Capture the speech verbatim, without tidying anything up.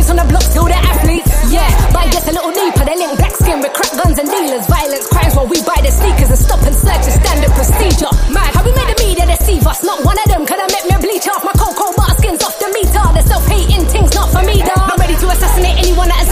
streets on the block, still the athletes. Yeah, but it gets a little deeper. They link black skin with crack guns and dealers. Violence, crimes while we buy the sneakers and stop and search is standard procedure. Man, how we made the media deceive us? Not one of them could have make me bleach off my cocoa butter skins off the meter. The self-hating things not for me, dog. Not ready to assassinate anyone that